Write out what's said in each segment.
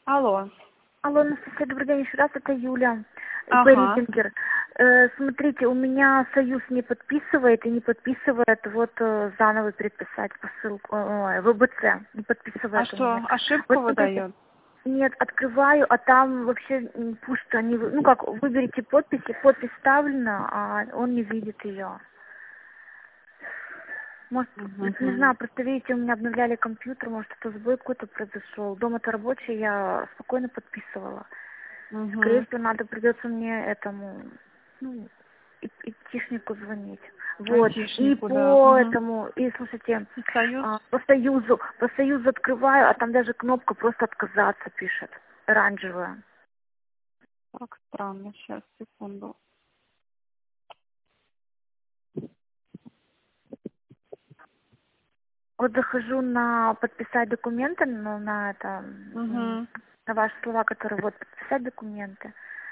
Алло. Алло, Анастасия, добрый день еще раз, это Юля, Ага. Ритингер. Смотрите, у меня Союз не подписывает и не подписывает, вот заново переписать посылку, ВБЦ, не А подписывает у что, меня. ошибку Вот смотрите, выдает? нет, открываю, а там вообще пусто, ну как, выберите подписи, подпись вставлена, а он не видит ее. Может, не Угу. знаю, просто видите, у меня обновляли компьютер, может, это сбой какой-то произошел. Дома-то рабочий, я спокойно подписывала. Скорее Угу. всего, придется мне этому, ну, айтишнику звонить. Вот. И Айтишнику, да. по Угу. этому, и слушайте, И Союз? по союзу открываю, а там даже кнопка просто отказаться пишет. Оранжевая. Так странно, сейчас, секунду. Вот захожу на подписать документы, ну, на это, Угу. на ваши слова, которые вот подписать документы.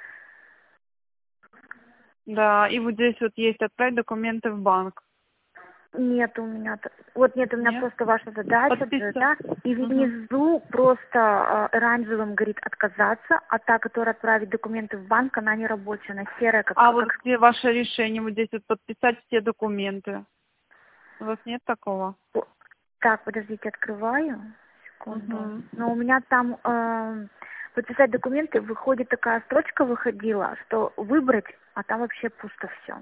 Да, и вот здесь вот есть отправить документы в банк. Нет у меня, вот нет, у меня Нет? просто ваша задача, Подписать. да, и Угу. внизу просто оранжевым говорит отказаться, а та, которая отправить документы в банк, она не рабочая, она серая, как, А вот как... где ваше решение? Вот здесь вот подписать все документы. У вас нет такого? Так, подождите, открываю, секунду. Угу. Но у меня там подписать документы, выходит такая строчка выходила, что выбрать, а там вообще пусто все.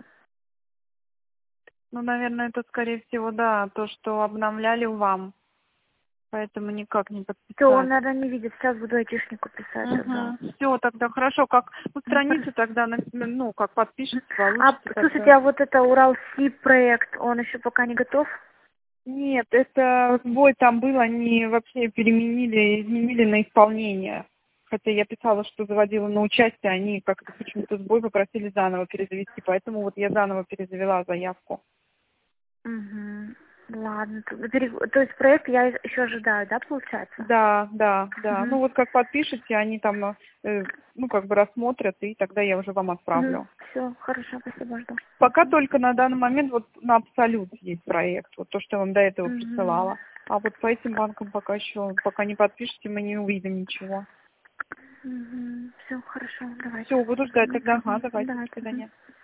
Ну, наверное, это, скорее всего, да, то, что обновляли вам. Поэтому никак не Все, он, подписать. наверное, не видит, сейчас буду айтишнику писать тогда. Угу. Все, тогда хорошо. Как Хорошо. устраните тогда, ну, как подпишите, А, получите слушайте, тогда. а вот это Уралси проект, он еще пока не готов? Нет, это сбой там был, они вообще переменили, изменили на исполнение. Хотя я писала, что заводила на участие, они как-то почему-то сбой попросили заново перезавести, поэтому вот я заново перезавела заявку. Угу. Ладно. То есть проект я еще ожидаю, да, получается? Да, да, да. Угу. Ну вот как подпишете, они там, ну как бы рассмотрят, и тогда я уже вам Угу. отправлю. Все, хорошо, спасибо, жду. Пока только на данный момент вот на Абсолют есть проект, вот то, что я вам до этого Угу. присылала. А вот по этим банкам пока еще, пока не подпишете, мы не увидим ничего. Угу. Все, хорошо, давайте. Все, буду ждать тогда. Ага, Угу. давайте, до Давайте. Угу. свидания.